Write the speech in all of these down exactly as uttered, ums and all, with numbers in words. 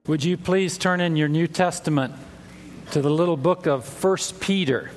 Would you please turn in your New Testament to the little book of First Peter.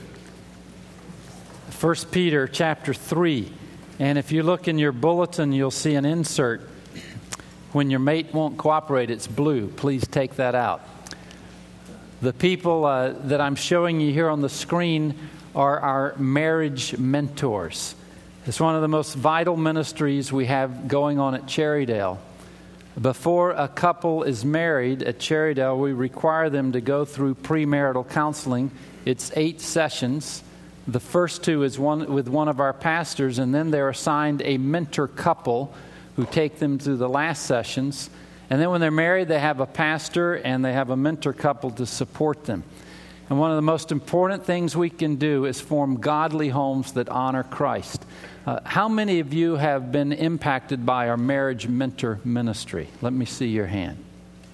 First Peter chapter three. And if you look in your bulletin, you'll see an insert. When your mate won't cooperate, it's blue. Please take that out. The people uh, that I'm showing you here on the screen are our marriage mentors. It's one of the most vital ministries we have going on at Cherrydale. Before a couple is married at Cherrydale, we require them to go through premarital counseling. It's eight sessions. The first two is one with one of our pastors, and then they're assigned a mentor couple who take them through the last sessions. And then when they're married, they have a pastor and they have a mentor couple to support them. And one of the most important things we can do is form godly homes that honor Christ. Uh, how many of you have been impacted by our marriage mentor ministry? Let me see your hand.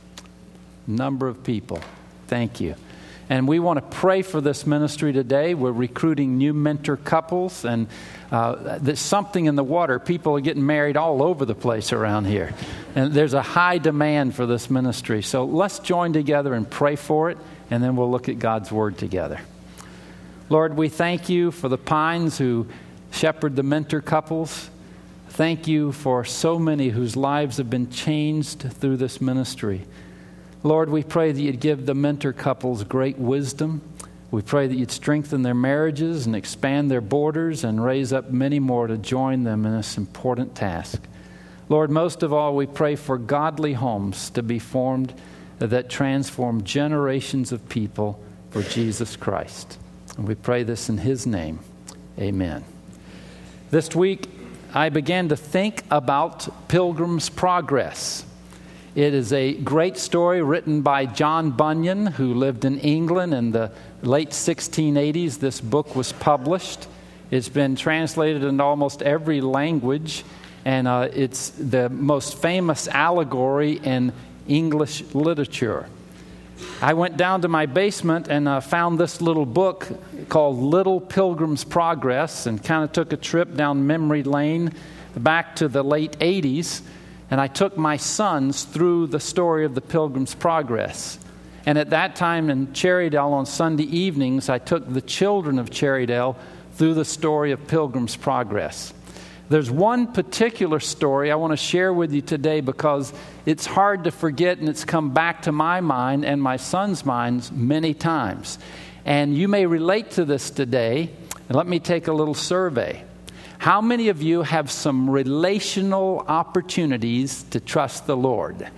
Number of people. Thank you. And we want to pray for this ministry today. We're recruiting new mentor couples, and uh, there's something in the water. People are getting married all over the place around here. And there's a high demand for this ministry. So let's join together and pray for it, and then we'll look at God's Word together. Lord, we thank you for the Pines who shepherd the mentor couples. Thank you for so many whose lives have been changed through this ministry. Lord, we pray that you'd give the mentor couples great wisdom. We pray that you'd strengthen their marriages and expand their borders and raise up many more to join them in this important task. Lord, most of all, we pray for godly homes to be formed that transform generations of people for Jesus Christ. And we pray this in His name. Amen. This week, I began to think about Pilgrim's Progress. It is a great story written by John Bunyan, who lived in England in the late sixteen eighties. This book was published. It's been translated into almost every language, and uh, it's the most famous allegory in English literature. I went down to my basement and uh, found this little book called Little Pilgrim's Progress, and kind of took a trip down memory lane back to the late eighties. And I took my sons through the story of the Pilgrim's Progress. And at that time in Cherrydale on Sunday evenings, I took the children of Cherrydale through the story of Pilgrim's Progress. There's one particular story I want to share with you today because it's hard to forget, and it's come back to my mind and my son's minds many times. And you may relate to this today. And let me take a little survey. How many of you have some relational opportunities to trust the Lord?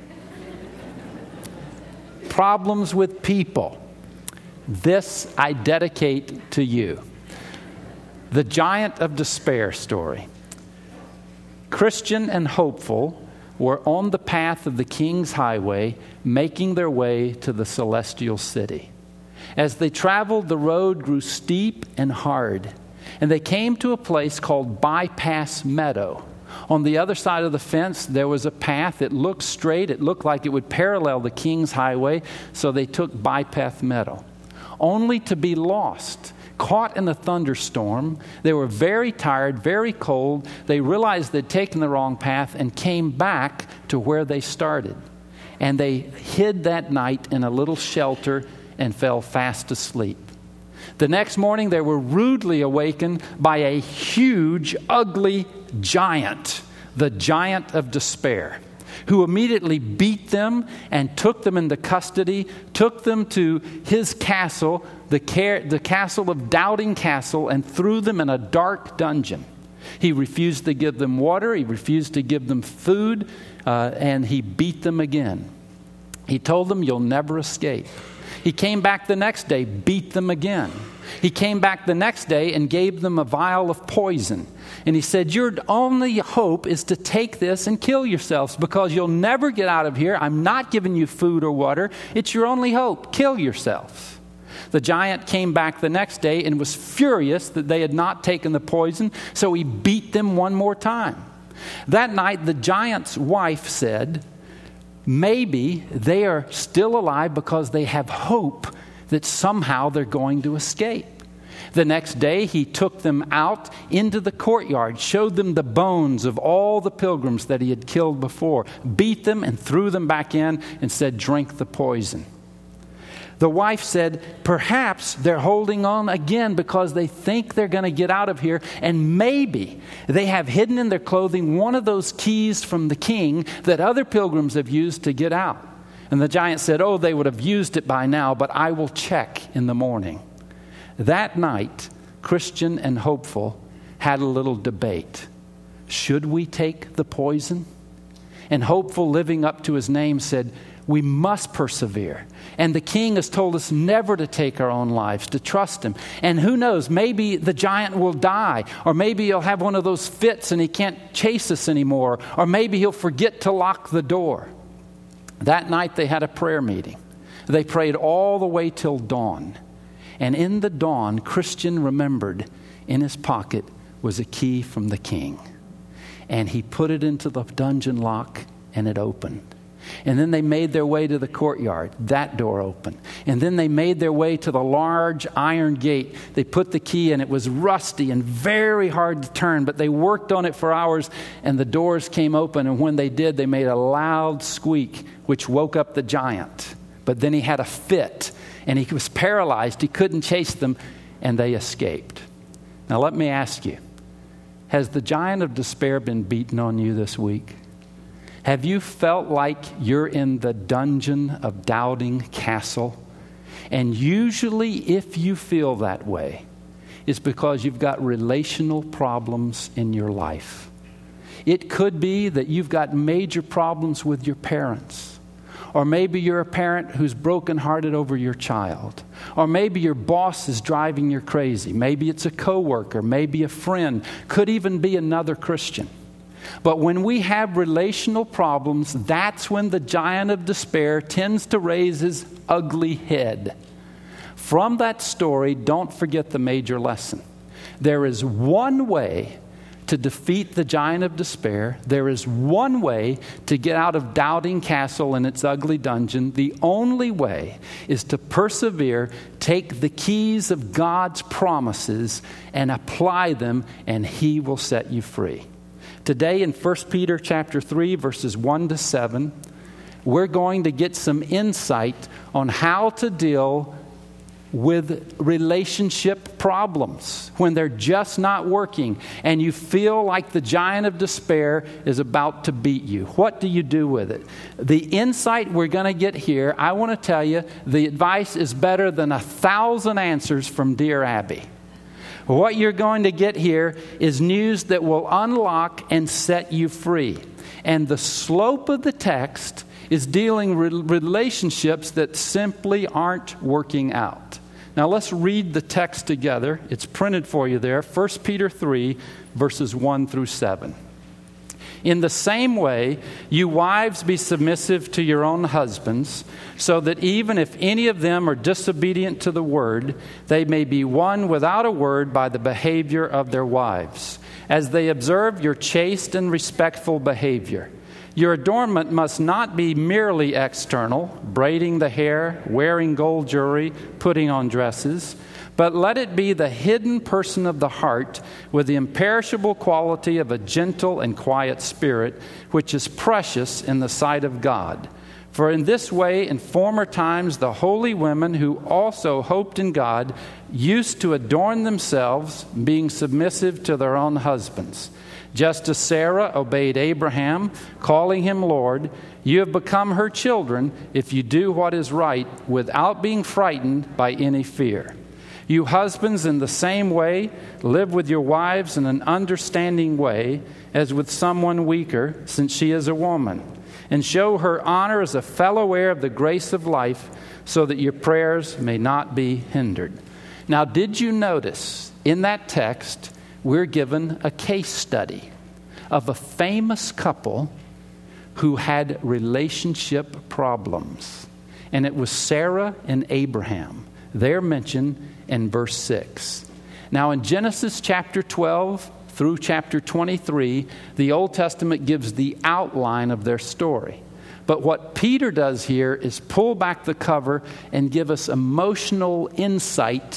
Problems with people. This I dedicate to you. The Giant of Despair story. Christian and hopeful were on the path of the King's Highway, making their way to the celestial city. As they traveled, the road grew steep and hard, and they came to a place called Bypass Meadow. On the other side of the fence, there was a path. It looked straight. It looked like it would parallel the King's Highway, so they took Bypass Meadow, only to be lost. Caught in a thunderstorm, they were very tired, very cold. They realized they'd taken the wrong path and came back to where they started. And they hid that night in a little shelter and fell fast asleep. The next morning, they were rudely awakened by a huge, ugly giant, the Giant of Despair, who immediately beat them and took them into custody, took them to his castle, the, care, the castle of Doubting Castle, and threw them in a dark dungeon. He refused to give them water, he refused to give them food, uh, and he beat them again. He told them, "You'll never escape." He came back the next day, beat them again. He came back the next day and gave them a vial of poison. And he said, "Your only hope is to take this and kill yourselves because you'll never get out of here. I'm not giving you food or water. It's your only hope. Kill yourselves." The giant came back the next day and was furious that they had not taken the poison, so he beat them one more time. That night, the giant's wife said, maybe they are still alive because they have hope that somehow they're going to escape. The next day he took them out into the courtyard, showed them the bones of all the pilgrims that he had killed before, beat them and threw them back in and said, "Drink the poison." The wife said, "Perhaps they're holding on again because they think they're going to get out of here, and maybe they have hidden in their clothing one of those keys from the king that other pilgrims have used to get out." And the giant said, "Oh, they would have used it by now, but I will check in the morning." That night, Christian and Hopeful had a little debate. Should we take the poison? And Hopeful, living up to his name, said, "We must persevere. And the king has told us never to take our own lives, to trust him. And who knows, maybe the giant will die, or maybe he'll have one of those fits and he can't chase us anymore, or maybe he'll forget to lock the door." That night they had a prayer meeting. They prayed all the way till dawn. And in the dawn, Christian remembered in his pocket was a key from the king. And he put it into the dungeon lock and it opened. And then they made their way to the courtyard. That door opened. And then they made their way to the large iron gate. They put the key in. It was rusty and very hard to turn, but they worked on it for hours, and the doors came open. And when they did, they made a loud squeak, which woke up the giant. But then he had a fit, and he was paralyzed. He couldn't chase them, and they escaped. Now let me ask you, has the giant of despair been beaten on you this week? Have you felt like you're in the dungeon of Doubting Castle? And usually if you feel that way, it's because you've got relational problems in your life. It could be that you've got major problems with your parents. Or maybe you're a parent who's brokenhearted over your child. Or maybe your boss is driving you crazy. Maybe it's a coworker, maybe a friend, could even be another Christian. But when we have relational problems, that's when the giant of despair tends to raise his ugly head. From that story, don't forget the major lesson. There is one way to defeat the giant of despair. There is one way to get out of Doubting Castle and its ugly dungeon. The only way is to persevere, take the keys of God's promises and apply them, and He will set you free. Today in First Peter chapter three, verses one to seven, we're going to get some insight on how to deal with relationship problems when they're just not working and you feel like the giant of despair is about to beat you. What do you do with it? The insight we're going to get here, I want to tell you, the advice is better than a thousand answers from Dear Abby. What you're going to get here is news that will unlock and set you free. And the slope of the text is dealing with relationships that simply aren't working out. Now let's read the text together. It's printed for you there. First Peter three, verses one through seven. In the same way, you wives be submissive to your own husbands, so that even if any of them are disobedient to the word, they may be won without a word by the behavior of their wives, as they observe your chaste and respectful behavior. Your adornment must not be merely external, braiding the hair, wearing gold jewelry, putting on dresses, but let it be the hidden person of the heart with the imperishable quality of a gentle and quiet spirit, which is precious in the sight of God. For in this way, in former times, the holy women who also hoped in God used to adorn themselves, being submissive to their own husbands. Just as Sarah obeyed Abraham, calling him Lord, you have become her children if you do what is right without being frightened by any fear. You husbands, in the same way, live with your wives in an understanding way, as with someone weaker, since she is a woman, and show her honor as a fellow heir of the grace of life, so that your prayers may not be hindered. Now, did you notice in that text, we're given a case study of a famous couple who had relationship problems. And it was Sarah and Abraham. They're mentioned in verse six. Now in Genesis chapter twelve through chapter twenty-three, the Old Testament gives the outline of their story. But what Peter does here is pull back the cover and give us emotional insight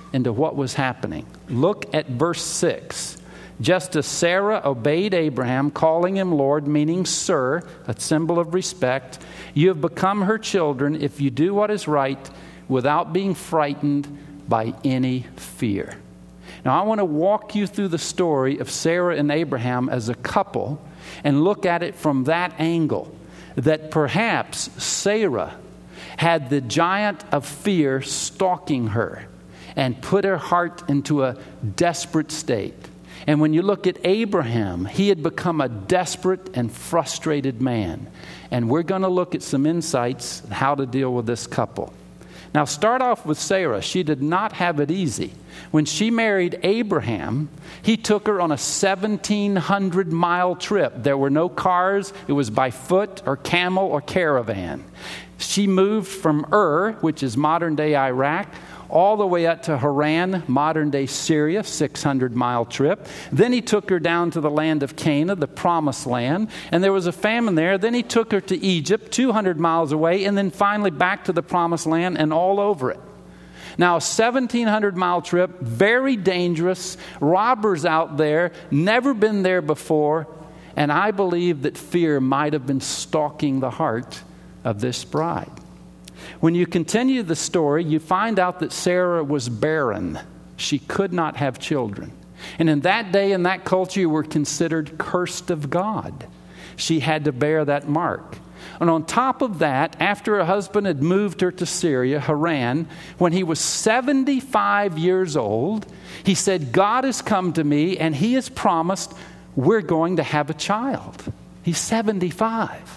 into what was happening. Look at verse six. Just as Sarah obeyed Abraham, calling him Lord, meaning sir, a symbol of respect, you have become her children if you do what is right without being frightened by any fear. Now, I want to walk you through the story of Sarah and Abraham as a couple and look at it from that angle, that perhaps Sarah had the giant of fear stalking her and put her heart into a desperate state. And when you look at Abraham, he had become a desperate and frustrated man. And we're going to look at some insights on how to deal with this couple. Now, start off with Sarah. She did not have it easy. When she married Abraham, he took her on a seventeen hundred mile trip. There were no cars. It was by foot or camel or caravan. She moved from Ur, which is modern-day Iraq, all the way up to Haran, modern-day Syria, six hundred mile trip. Then he took her down to the land of Canaan, the promised land, and there was a famine there. Then he took her to Egypt, two hundred miles away, and then finally back to the promised land and all over it. Now, a seventeen hundred mile trip, very dangerous, robbers out there, never been there before, and I believe that fear might have been stalking the heart of this bride. When you continue the story, you find out that Sarah was barren. She could not have children. And in that day, in that culture, you were considered cursed of God. She had to bear that mark. And on top of that, after her husband had moved her to Syria, Haran, when he was seventy-five years old, he said, God has come to me and he has promised we're going to have a child. He's seventy-five.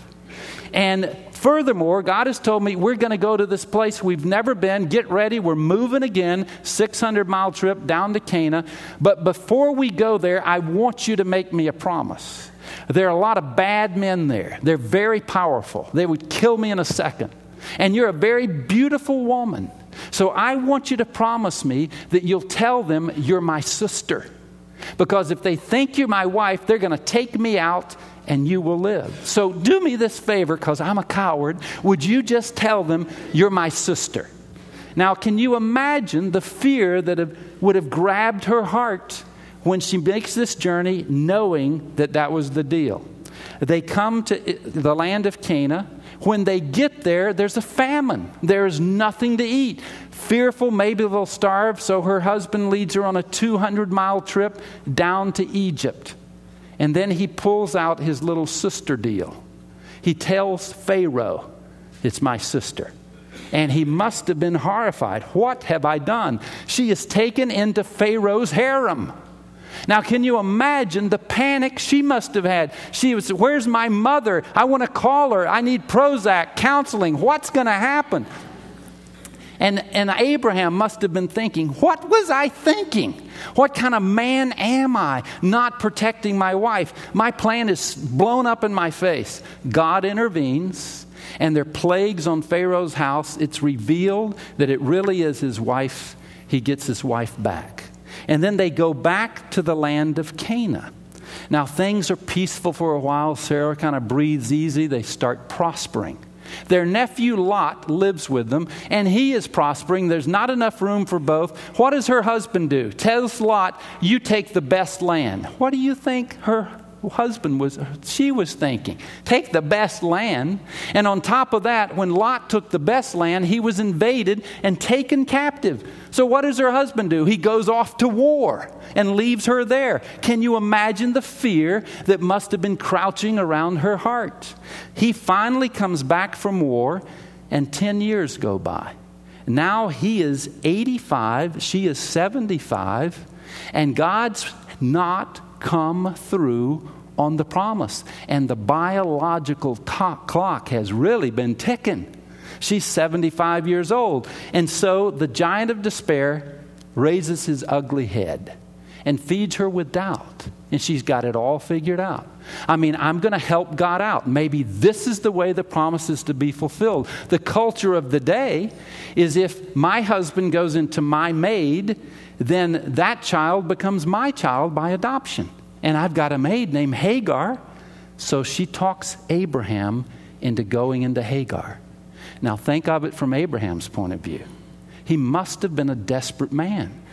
And furthermore, God has told me we're going to go to this place we've never been. Get ready. We're moving again. six hundred mile trip down to Canaan. But before we go there, I want you to make me a promise. There are a lot of bad men there. They're very powerful. They would kill me in a second. And you're a very beautiful woman. So I want you to promise me that you'll tell them you're my sister. Because if they think you're my wife, they're going to take me out and you will live. So do me this favor, because I'm a coward. Would you just tell them you're my sister? Now, can you imagine the fear that have, would have grabbed her heart when she makes this journey knowing that that was the deal? They come to the land of Canaan. When they get there, there's a famine. There's nothing to eat. Fearful, maybe they'll starve, so her husband leads her on a two hundred mile trip down to Egypt. And then he pulls out his little sister deal. He tells Pharaoh, it's my sister. And he must have been horrified. What have I done? She is taken into Pharaoh's harem. Now, can you imagine the panic she must have had? She was, where's my mother? I want to call her. I need Prozac, counseling. What's going to happen? And, and Abraham must have been thinking, what was I thinking? What kind of man am I, not protecting my wife? My plan is blown up in my face. God intervenes, and there are plagues on Pharaoh's house. It's revealed that it really is his wife. He gets his wife back. And then they go back to the land of Canaan. Now, things are peaceful for a while. Sarah kind of breathes easy. They start prospering. Their nephew Lot lives with them, and he is prospering. There's not enough room for both. What does her husband do? Tells Lot, you take the best land. What do you think her husband was, she was thinking? Take the best land. And on top of that, when Lot took the best land, he was invaded and taken captive. So what does her husband do? He goes off to war and leaves her there. Can you imagine the fear that must have been crouching around her heart? He finally comes back from war, and ten years go by. Now he is eighty-five, she is seventy-five, and God's not come through on the promise. And the biological t- clock has really been ticking. She's seventy-five years old. And so the giant of despair raises his ugly head and feeds her with doubt. And she's got it all figured out. I mean, I'm going to help God out. Maybe this is the way the promise is to be fulfilled. The culture of the day is if my husband goes into my maid, then that child becomes my child by adoption. And I've got a maid named Hagar. So she talks Abraham into going into Hagar. Now think of it from Abraham's point of view. He must have been a desperate man.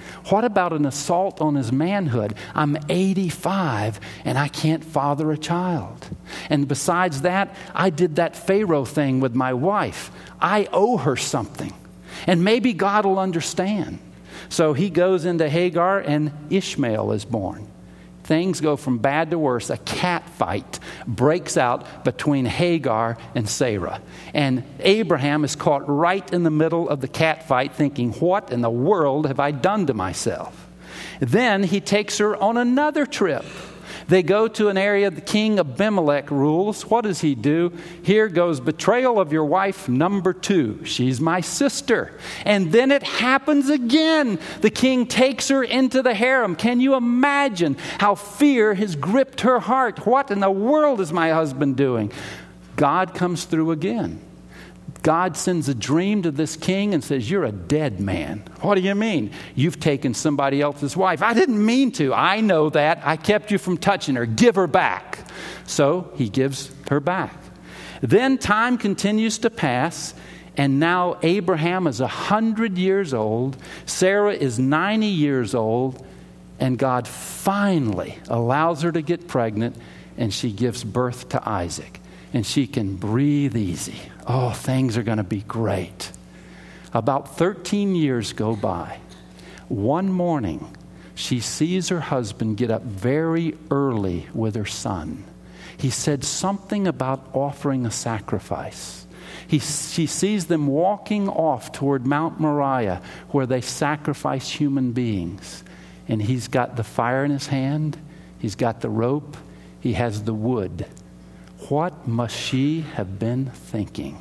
What about an assault on his manhood? I'm eighty-five and I can't father a child. And besides that, I did that Pharaoh thing with my wife. I owe her something. And maybe God will understand. So he goes into Hagar and Ishmael is born. Things go from bad to worse. A cat fight breaks out between Hagar and Sarah. And Abraham is caught right in the middle of the cat fight thinking, what in the world have I done to myself? Then he takes her on another trip. They go to an area the king Abimelech rules. What does he do? Here goes betrayal of your wife number two. She's my sister. And then it happens again. The king takes her into the harem. Can you imagine how fear has gripped her heart? What in the world is my husband doing? God comes through again. God sends a dream to this king and says, you're a dead man. What do you mean? You've taken somebody else's wife. I didn't mean to. I know that. I kept you from touching her. Give her back. So he gives her back. Then time continues to pass, and now Abraham is one hundred years old. Sarah is ninety years old, and God finally allows her to get pregnant, and she gives birth to Isaac. And she can breathe easy. Oh, things are going to be great. About thirteen years go by. One morning, she sees her husband get up very early with her son. He said something about offering a sacrifice. He, she sees them walking off toward Mount Moriah, where they sacrifice human beings. And he's got the fire in his hand. He's got the rope. He has the wood. What must she have been thinking?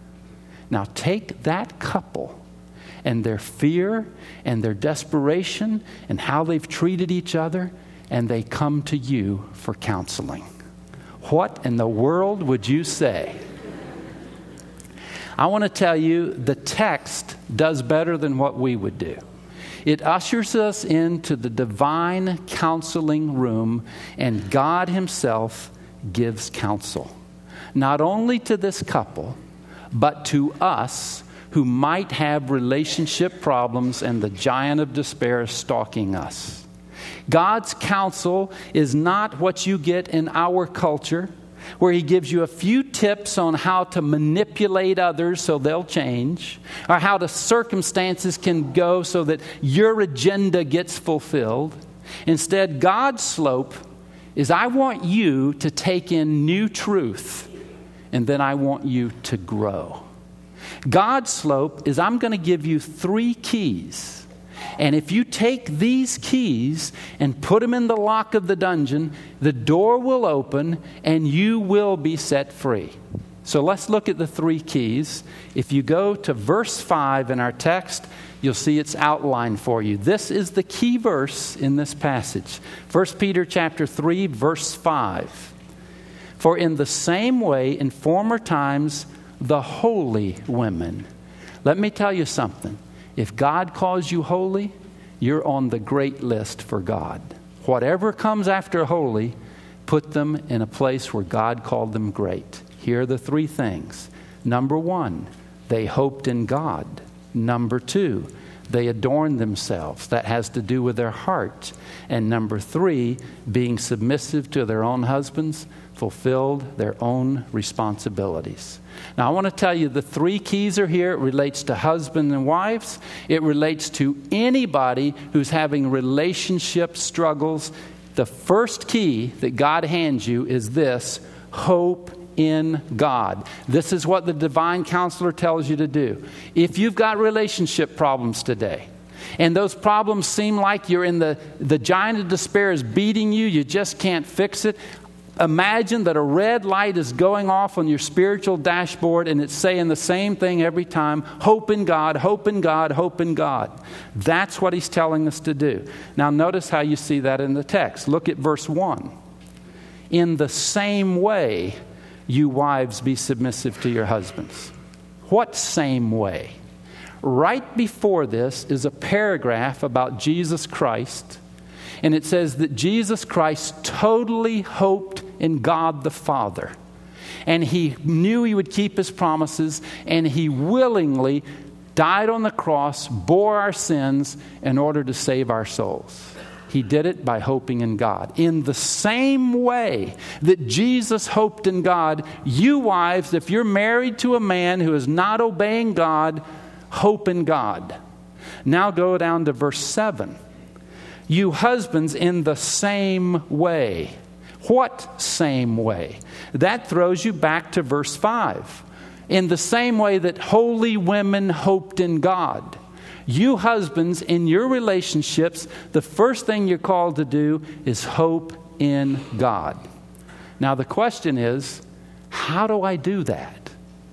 Now take that couple and their fear and their desperation and how they've treated each other, and they come to you for counseling. What in the world would you say? I want to tell you, the text does better than what we would do. It ushers us into the divine counseling room, and God himself gives counsel, not only to this couple, but to us who might have relationship problems and the giant of despair is stalking us. God's counsel is not what you get in our culture, where he gives you a few tips on how to manipulate others so they'll change, or how the circumstances can go so that your agenda gets fulfilled. Instead, God's slope is, I want you to take in new truth, and then I want you to grow. God's slope is, I'm going to give you three keys. And if you take these keys and put them in the lock of the dungeon, the door will open and you will be set free. So let's look at the three keys. If you go to verse five in our text, you'll see it's outlined for you. This is the key verse in this passage. First Peter chapter three, verse five. For in the same way, in former times, the holy women. Let me tell you something. If God calls you holy, you're on the great list for God. Whatever comes after holy, put them in a place where God called them great. Here are the three things. Number one, they hoped in God. Number two, they adorned themselves. That has to do with their heart. And number three, being submissive to their own husbands, fulfilled their own responsibilities. Now, I want to tell you the three keys are here. It relates to husbands and wives. It relates to anybody who's having relationship struggles. The first key that God hands you is this: hope in God. This is what the divine counselor tells you to do. If you've got relationship problems today, and those problems seem like you're in the, the giant of despair is beating you, you just can't fix it, imagine that a red light is going off on your spiritual dashboard and it's saying the same thing every time: hope in God, hope in God, hope in God. That's what he's telling us to do. Now notice how you see that in the text. Look at verse one. In the same way, you wives, be submissive to your husbands. What same way? Right before this is a paragraph about Jesus Christ. And it says that Jesus Christ totally hoped in God the Father. And he knew he would keep his promises, and he willingly died on the cross, bore our sins in order to save our souls. He did it by hoping in God. In the same way that Jesus hoped in God, you wives, if you're married to a man who is not obeying God, hope in God. Now go down to verse seven. You husbands, in the same way. What same way? That throws you back to verse five. In the same way that holy women hoped in God. You husbands, in your relationships, the first thing you're called to do is hope in God. Now the question is, how do I do that?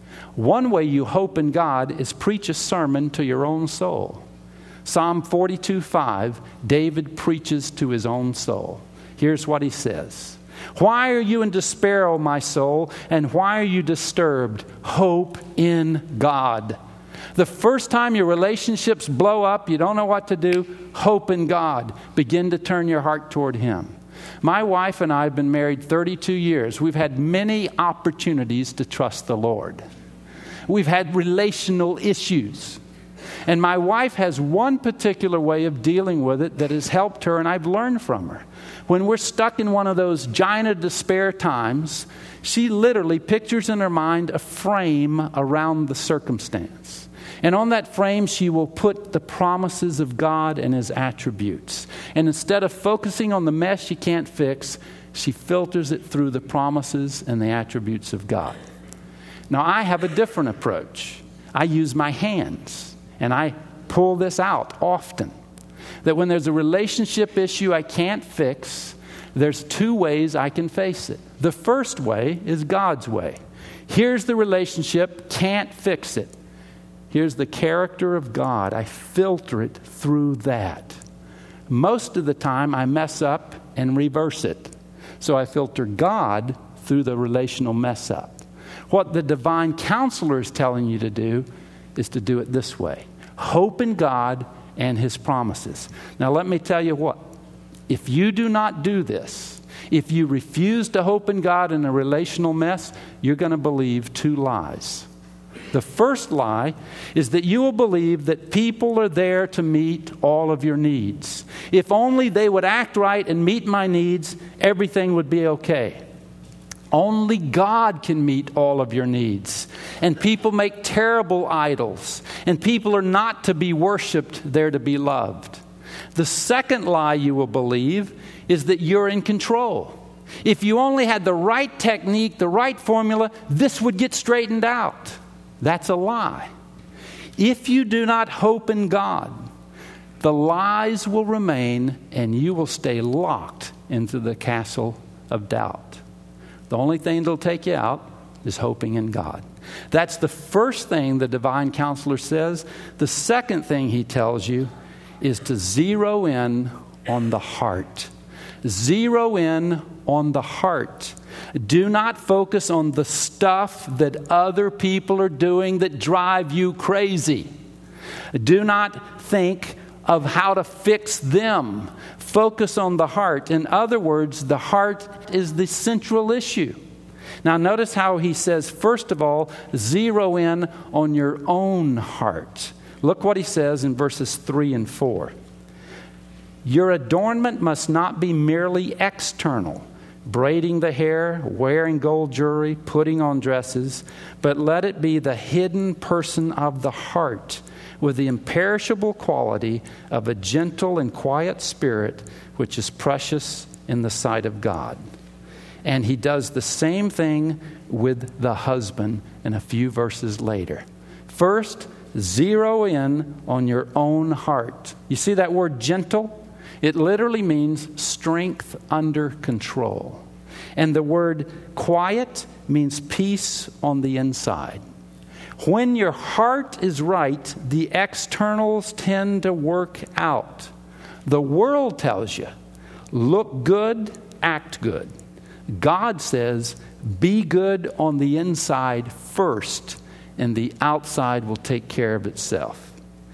One way you hope in God is preach a sermon to your own soul. Psalm forty-two five, David preaches to his own soul. Here's what he says. Why are you in despair, O my soul, and why are you disturbed? Hope in God. The first time your relationships blow up, you don't know what to do, hope in God. Begin to turn your heart toward Him. My wife and I have been married thirty-two years. We've had many opportunities to trust the Lord. We've had relational issues. And my wife has one particular way of dealing with it that has helped her, and I've learned from her. When we're stuck in one of those giant of despair times, she literally pictures in her mind a frame around the circumstance. And on that frame, she will put the promises of God and His attributes. And instead of focusing on the mess she can't fix, she filters it through the promises and the attributes of God. Now, I have a different approach. I use my hands, and I pull this out often. That when there's a relationship issue I can't fix, there's two ways I can face it. The first way is God's way. Here's the relationship, can't fix it. Here's the character of God. I filter it through that. Most of the time I mess up and reverse it. So I filter God through the relational mess up. What the divine counselor is telling you to do is to do it this way. Hope in God and His promises. Now let me tell you what. If you do not do this, if you refuse to hope in God in a relational mess, you're going to believe two lies. The first lie is that you will believe that people are there to meet all of your needs. If only they would act right and meet my needs, everything would be okay. Only God can meet all of your needs. And people make terrible idols. And people are not to be worshiped, they're to be loved. The second lie you will believe is that you're in control. If you only had the right technique, the right formula, this would get straightened out. That's a lie. If you do not hope in God, the lies will remain and you will stay locked into the castle of doubt. The only thing that'll take you out is hoping in God. That's the first thing the divine counselor says. The second thing he tells you is to zero in on the heart. Zero in on the heart. Do not focus on the stuff that other people are doing that drive you crazy. Do not think of how to fix them. Focus on the heart. In other words, the heart is the central issue. Now notice how he says, first of all, zero in on your own heart. Look what he says in verses three and four. Your adornment must not be merely external, braiding the hair, wearing gold jewelry, putting on dresses, but let it be the hidden person of the heart, with the imperishable quality of a gentle and quiet spirit, which is precious in the sight of God. And he does the same thing with the husband in a few verses later. First, zero in on your own heart. You see that word gentle? It literally means strength under control. And the word quiet means peace on the inside. When your heart is right, the externals tend to work out. The world tells you, look good, act good. God says, be good on the inside first, and the outside will take care of itself.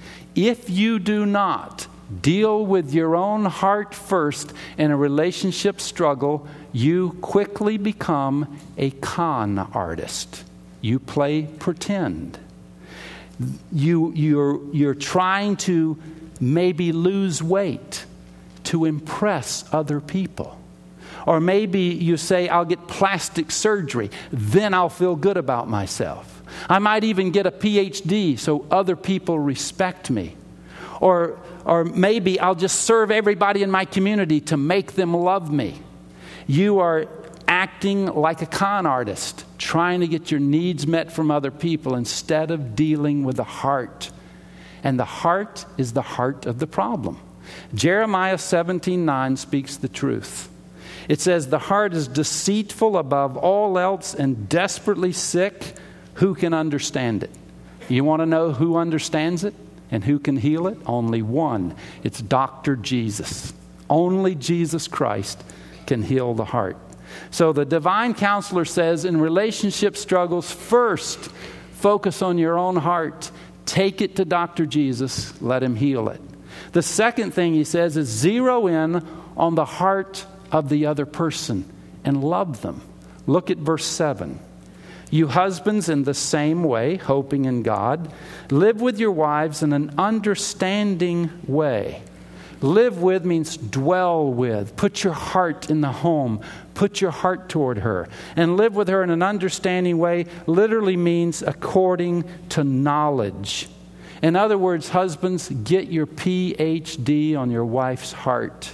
If you do not deal with your own heart first in a relationship struggle, you quickly become a con artist. You play pretend. You, you're, you're trying to maybe lose weight to impress other people. Or maybe you say, I'll get plastic surgery, then I'll feel good about myself. I might even get a P H D so other people respect me. Or, or maybe I'll just serve everybody in my community to make them love me. You are acting like a con artist, trying to get your needs met from other people instead of dealing with the heart. And the heart is the heart of the problem. Jeremiah seventeen nine speaks the truth. It says, the heart is deceitful above all else and desperately sick. Who can understand it? You want to know who understands it and who can heal it? Only one. It's Doctor Jesus. Only Jesus Christ can heal the heart. So the divine counselor says, in relationship struggles, first, focus on your own heart. Take it to Doctor Jesus. Let him heal it. The second thing he says is zero in on the heart of the other person and love them. Look at verse seven. You husbands, in the same way, hoping in God, live with your wives in an understanding way. Live with means dwell with. Put your heart in the home. Put your heart toward her. And live with her in an understanding way literally means according to knowledge. In other words, husbands, get your P H D on your wife's heart.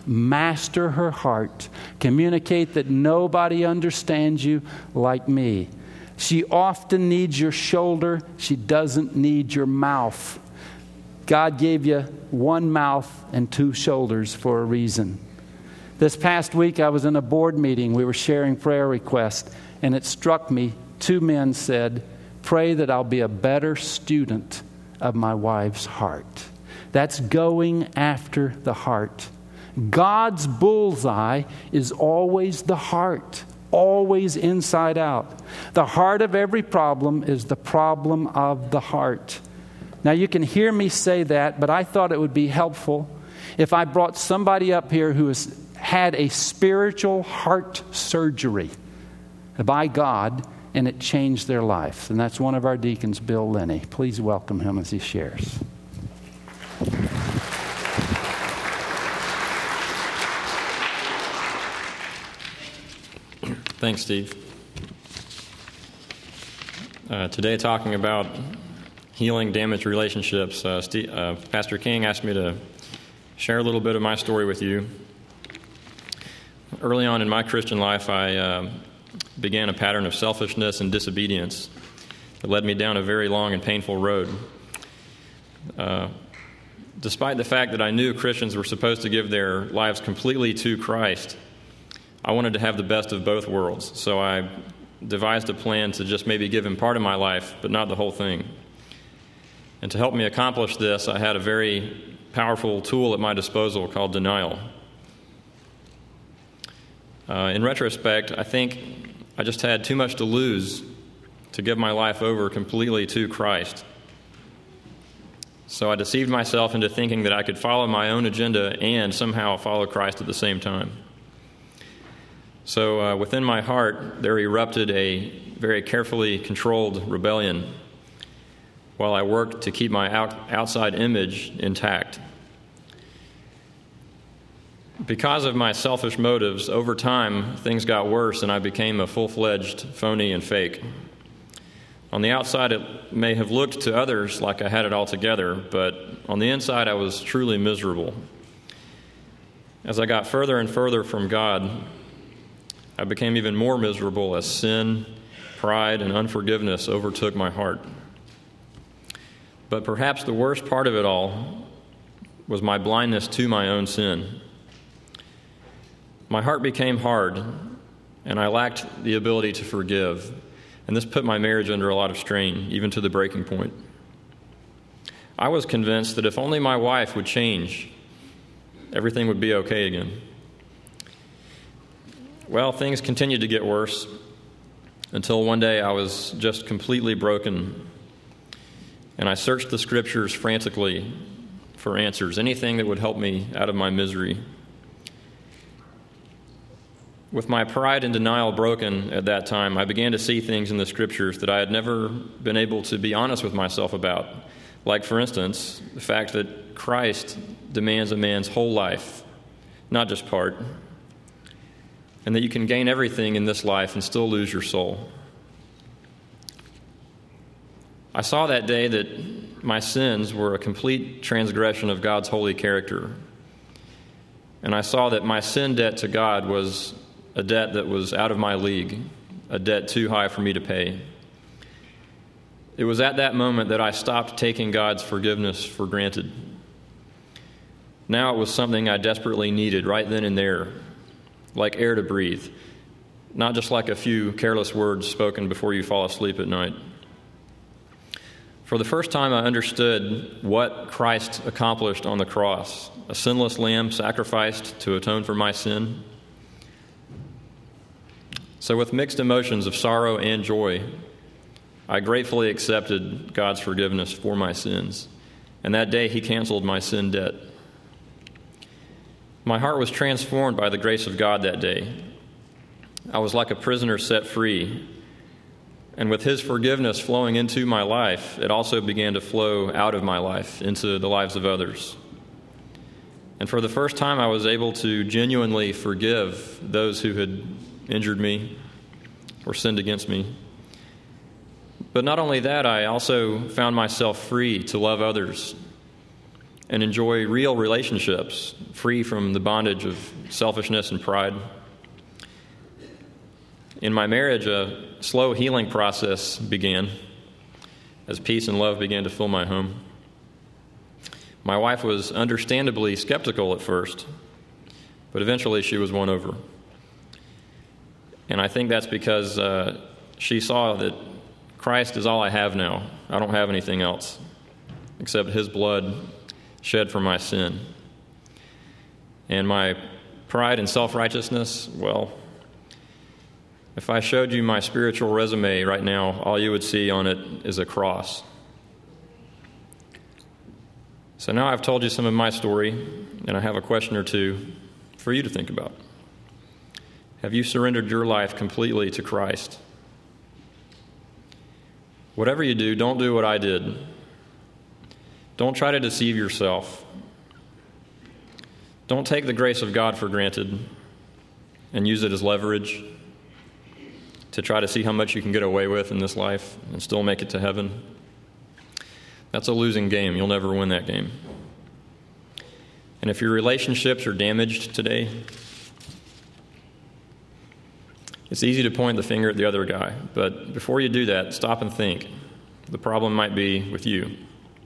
Master her heart. Communicate that nobody understands you like me. She often needs your shoulder. She doesn't need your mouth. God gave you one mouth and two shoulders for a reason. This past week, I was in a board meeting. We were sharing prayer requests, and it struck me. Two men said, pray that I'll be a better student of my wife's heart. That's going after the heart. God's bullseye is always the heart, always inside out. The heart of every problem is the problem of the heart. Now, you can hear me say that, but I thought it would be helpful if I brought somebody up here who has had a spiritual heart surgery by God, and it changed their life. And that's one of our deacons, Bill Lenny. Please welcome him as he shares. Thanks, Steve. Uh, today, talking about healing damaged relationships, uh, Steve, uh, Pastor King asked me to share a little bit of my story with you. Early on in my Christian life, I uh, began a pattern of selfishness and disobedience that led me down a very long and painful road. Uh, despite the fact that I knew Christians were supposed to give their lives completely to Christ, I wanted to have the best of both worlds, so I devised a plan to just maybe give him part of my life, but not the whole thing. And to help me accomplish this, I had a very powerful tool at my disposal called denial. Uh, in retrospect, I think I just had too much to lose to give my life over completely to Christ. So I deceived myself into thinking that I could follow my own agenda and somehow follow Christ at the same time. So uh, within my heart, there erupted a very carefully controlled rebellion while I worked to keep my out- outside image intact. Because of my selfish motives, over time, things got worse and I became a full-fledged phony and fake. On the outside, it may have looked to others like I had it all together, but on the inside, I was truly miserable. As I got further and further from God, I became even more miserable as sin, pride, and unforgiveness overtook my heart. But perhaps the worst part of it all was my blindness to my own sin. My heart became hard, and I lacked the ability to forgive, and this put my marriage under a lot of strain, even to the breaking point. I was convinced that if only my wife would change, everything would be okay again. Well, things continued to get worse until one day I was just completely broken, and I searched the Scriptures frantically for answers, anything that would help me out of my misery. With my pride and denial broken at that time, I began to see things in the Scriptures that I had never been able to be honest with myself about. Like, for instance, the fact that Christ demands a man's whole life, not just part, and that you can gain everything in this life and still lose your soul. I saw that day that my sins were a complete transgression of God's holy character. And I saw that my sin debt to God was a debt that was out of my league, a debt too high for me to pay. It was at that moment that I stopped taking God's forgiveness for granted. Now it was something I desperately needed right then and there, like air to breathe, not just like a few careless words spoken before you fall asleep at night. For the first time, I understood what Christ accomplished on the cross, a sinless lamb sacrificed to atone for my sin. So with mixed emotions of sorrow and joy, I gratefully accepted God's forgiveness for my sins, and that day He canceled my sin debt. My heart was transformed by the grace of God that day. I was like a prisoner set free, and with His forgiveness flowing into my life, it also began to flow out of my life into the lives of others. And for the first time, I was able to genuinely forgive those who had injured me or sinned against me. But not only that, I also found myself free to love others and enjoy real relationships, free from the bondage of selfishness and pride. In my marriage, a slow healing process began as peace and love began to fill my home. My wife was understandably skeptical at first, but eventually she was won over. And I think that's because uh, she saw that Christ is all I have now. I don't have anything else except His blood shed for my sin. And my pride and self-righteousness, well, if I showed you my spiritual resume right now, all you would see on it is a cross. So now I've told you some of my story, and I have a question or two for you to think about. Have you surrendered your life completely to Christ? Whatever you do, don't do what I did. Don't try to deceive yourself. Don't take the grace of God for granted and use it as leverage to try to see how much you can get away with in this life and still make it to heaven. That's a losing game. You'll never win that game. And if your relationships are damaged today, it's easy to point the finger at the other guy. But before you do that, stop and think. The problem might be with you.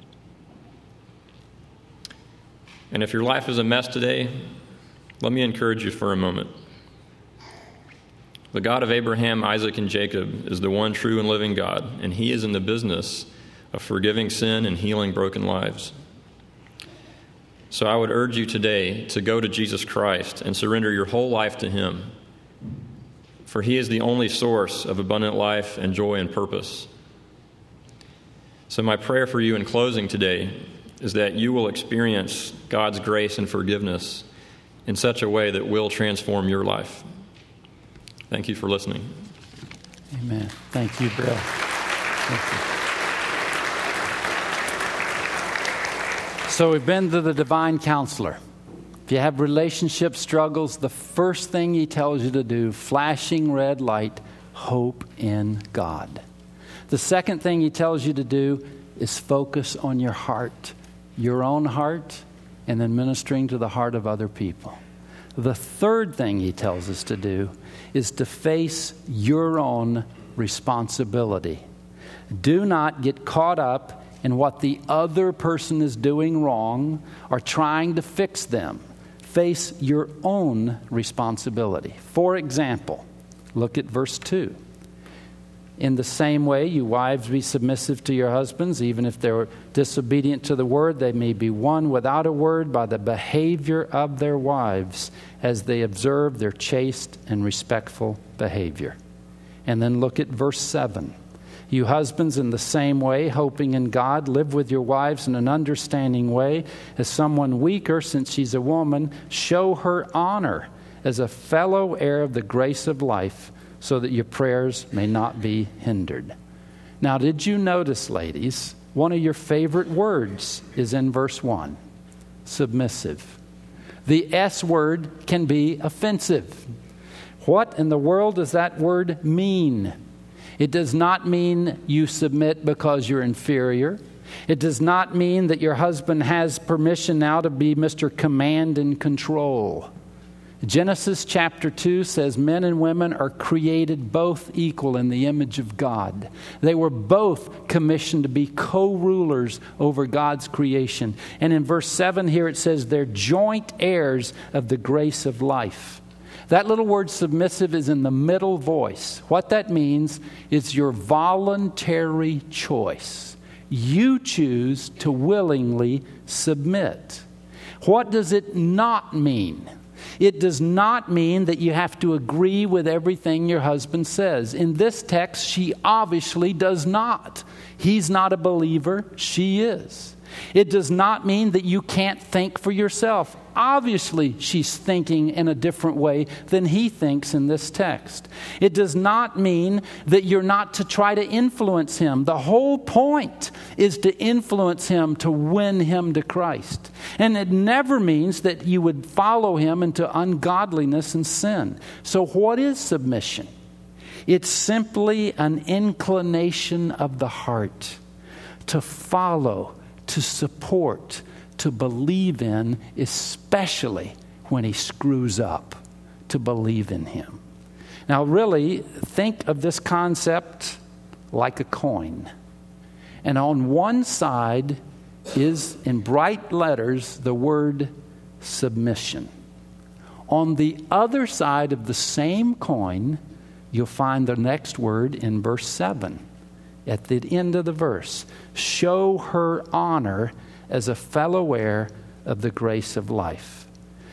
And if your life is a mess today, let me encourage you for a moment. The God of Abraham, Isaac, and Jacob is the one true and living God, and He is in the business of forgiving sin and healing broken lives. So I would urge you today to go to Jesus Christ and surrender your whole life to Him, for He is the only source of abundant life and joy and purpose. So my prayer for you in closing today is that you will experience God's grace and forgiveness in such a way that will transform your life. Thank you for listening. Amen. Thank you, Bill. Thank you. So we've been to the divine counselor. If you have relationship struggles, the first thing he tells you to do, flashing red light, hope in God. The second thing he tells you to do is focus on your heart, your own heart, and then ministering to the heart of other people. The third thing he tells us to do is to face your own responsibility. Do not get caught up in what the other person is doing wrong or trying to fix them. Face your own responsibility. For example, look at verse two. In the same way, you wives, be submissive to your husbands, even if they're disobedient to the word. They may be won without a word by the behavior of their wives as they observe their chaste and respectful behavior. And then look at verse seven. You husbands, in the same way, hoping in God, live with your wives in an understanding way. As someone weaker, since she's a woman, show her honor as a fellow heir of the grace of life, so that your prayers may not be hindered. Now, did you notice, ladies, one of your favorite words is in verse one, submissive. The S word can be offensive. What in the world does that word mean? It does not mean you submit because you're inferior. It does not mean that your husband has permission now to be Mister Command and Control. Genesis chapter two says men and women are created both equal in the image of God. They were both commissioned to be co-rulers over God's creation. And in verse seven here it says they're joint heirs of the grace of life. That little word submissive is in the middle voice. What that means is your voluntary choice. You choose to willingly submit. What does it not mean? It does not mean that you have to agree with everything your husband says. In this text, she obviously does not. He's not a believer. She is. It does not mean that you can't think for yourself. Obviously, she's thinking in a different way than he thinks in this text. It does not mean that you're not to try to influence him. The whole point is to influence him, to win him to Christ. And it never means that you would follow him into ungodliness and sin. So what is submission? It's simply an inclination of the heart to follow, to support, to believe in, especially when he screws up, to believe in him. Now, really, think of this concept like a coin. And on one side is, in bright letters, the word submission. On the other side of the same coin, you'll find the next word in verse seven. At the end of the verse, show her honor as a fellow heir of the grace of life.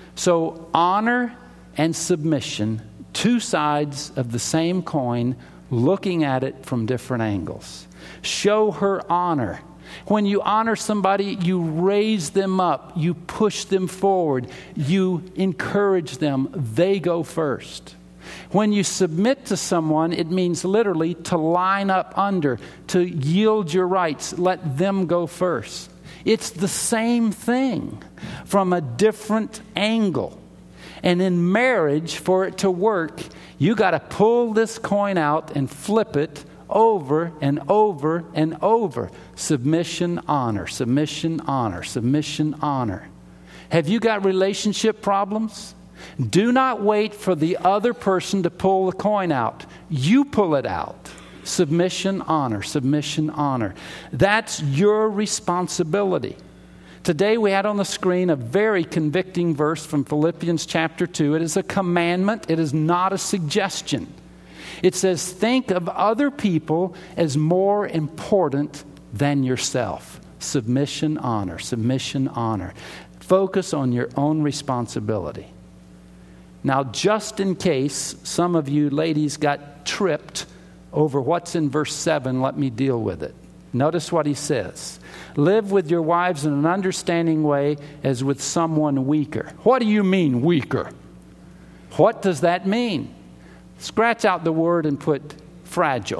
So honor and submission, two sides of the same coin, looking at it from different angles. Show her honor. When you honor somebody, you raise them up, you push them forward, you encourage them. They go first. When you submit to someone, it means literally to line up under, to yield your rights, let them go first. It's the same thing from a different angle. And in marriage, for it to work, you got to pull this coin out and flip it over and over and over. Submission, honor, submission, honor, submission, honor. Have you got relationship problems? Do not wait for the other person to pull the coin out. You pull it out. Submission, honor, submission, honor. That's your responsibility. Today we had on the screen a very convicting verse from Philippians chapter two. It is a commandment. It is not a suggestion. It says, think of other people as more important than yourself. Submission, honor, submission, honor. Focus on your own responsibility. Now, just in case some of you ladies got tripped over what's in verse seven, let me deal with it. Notice what he says. Live with your wives in an understanding way as with someone weaker. What do you mean, weaker? What does that mean? Scratch out the word and put fragile,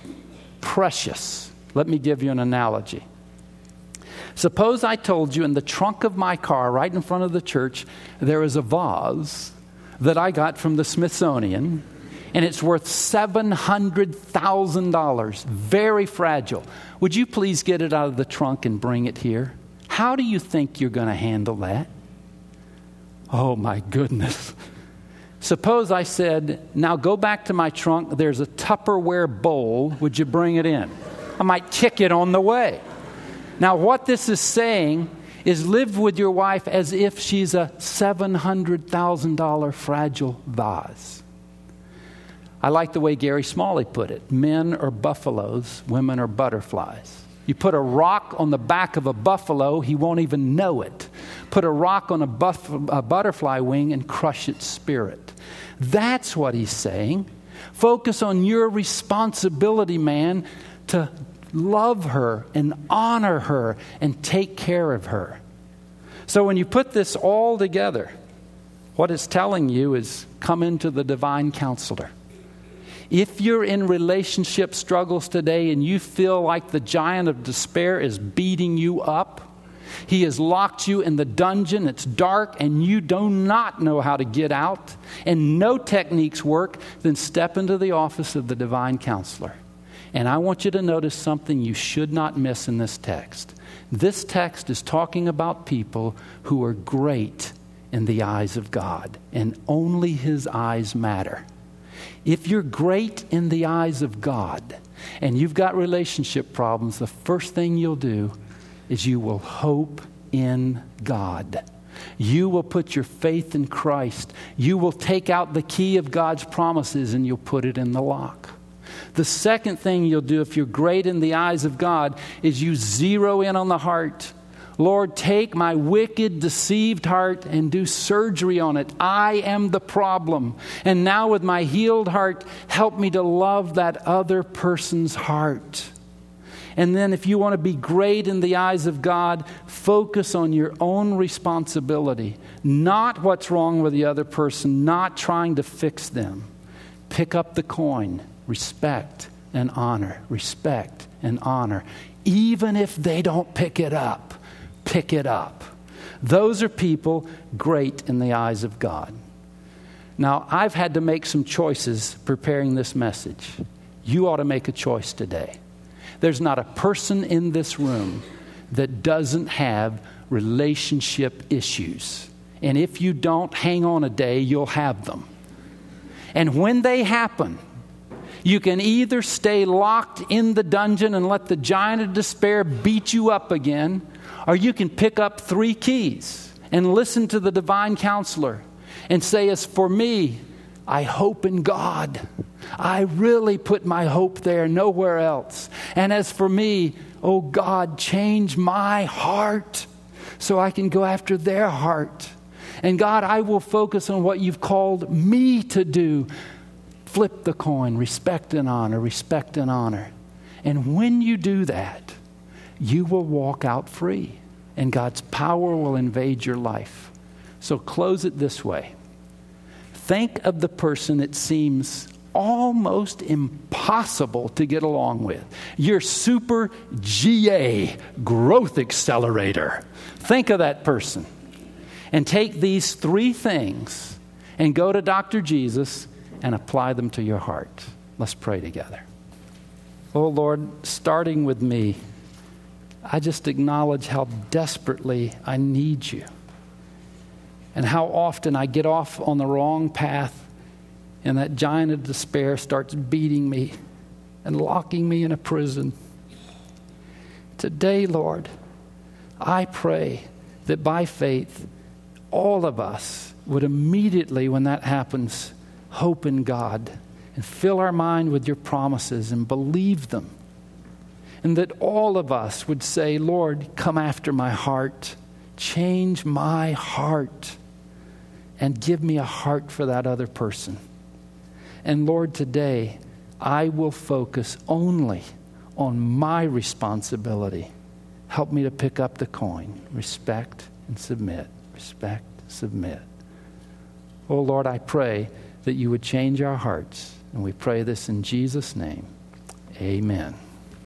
precious. Let me give you an analogy. Suppose I told you in the trunk of my car, right in front of the church, there is a vase that I got from the Smithsonian, and it's worth seven hundred thousand dollars. Very fragile. Would you please get it out of the trunk and bring it here? How do you think you're going to handle that? Oh, my goodness. Suppose I said, now go back to my trunk. There's a Tupperware bowl. Would you bring it in? I might kick it on the way. Now, what this is saying is live with your wife as if she's a seven hundred thousand dollars fragile vase. I like the way Gary Smalley put it. Men are buffaloes, women are butterflies. You put a rock on the back of a buffalo, he won't even know it. Put a rock on a, buff, a butterfly wing and crush its spirit. That's what he's saying. Focus on your responsibility, man, to love her and honor her and take care of her. So when you put this all together, What it's telling you is come into the divine counselor. If you're in relationship struggles today and you feel like the giant of despair is beating you up, he has locked you in the dungeon, it's dark, and you do not know how to get out, and no techniques work, then step into the office of the divine counselor. And I want you to notice something you should not miss in this text. This text is talking about people who are great in the eyes of God, and only his eyes matter. If you're great in the eyes of God and you've got relationship problems, the first thing you'll do is you will hope in God. You will put your faith in Christ. You will take out the key of God's promises and you'll put it in the lock. The second thing you'll do if you're great in the eyes of God is you zero in on the heart. Lord, take my wicked, deceived heart and do surgery on it. I am the problem. And now with my healed heart, help me to love that other person's heart. And then if you want to be great in the eyes of God, focus on your own responsibility, not what's wrong with the other person, not trying to fix them. Pick up the coin, respect and honor, respect and honor. Even if they don't pick it up, pick it up. Those are people great in the eyes of God. Now, I've had to make some choices preparing this message. You ought to make a choice today. There's not a person in this room that doesn't have relationship issues. And if you don't, hang on a day, you'll have them. And when they happen, you can either stay locked in the dungeon and let the giant of despair beat you up again, or you can pick up three keys and listen to the divine counselor and say, as for me, I hope in God. I really put my hope there, nowhere else. And as for me, oh God, change my heart so I can go after their heart. And God, I will focus on what you've called me to do. Flip the coin, respect and honor, respect and honor. And when you do that, you will walk out free and God's power will invade your life. So close it this way. Think of the person it seems almost impossible to get along with. Your super G A, growth accelerator. Think of that person. And take these three things and go to Doctor Jesus and apply them to your heart. Let's pray together. Oh Lord, starting with me, I just acknowledge how desperately I need you. And how often I get off on the wrong path and that giant of despair starts beating me and locking me in a prison. Today, Lord, I pray that by faith, all of us would immediately, when that happens, hope in God and fill our mind with your promises and believe them. And that all of us would say, Lord, come after my heart. Change my heart. And give me a heart for that other person. And Lord, today, I will focus only on my responsibility. Help me to pick up the coin. Respect and submit. Respect, submit. Oh Lord, I pray that you would change our hearts. And we pray this in Jesus' name. Amen.